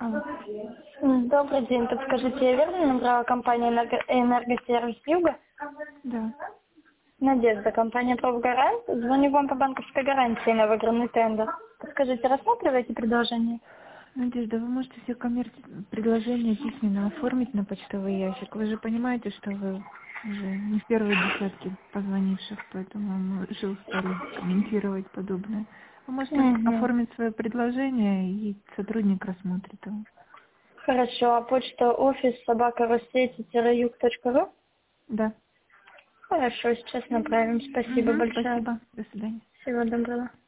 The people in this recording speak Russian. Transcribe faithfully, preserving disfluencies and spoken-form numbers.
Алло. М, Добрый день. Подскажите, я верно набрала компанию «Энерго- «Энергосервис Юга»? Да. Надежда, компания «Профгарант». Звоню вам по банковской гарантии на выигранный тендер. Подскажите, рассматриваете предложение? Надежда, вы можете все коммерческие предложения письменно оформить на почтовый ящик. Вы же понимаете, что вы уже не в первой десятке позвонивших, поэтому мы решил стали комментировать подобное. Вы можете Угу. оформить свое предложение, и сотрудник рассмотрит его. Хорошо. А почта офис собака ростети юг точка ру? Да. Хорошо, сейчас направим. Спасибо Угу, большое. спасибо. До свидания. Всего доброго.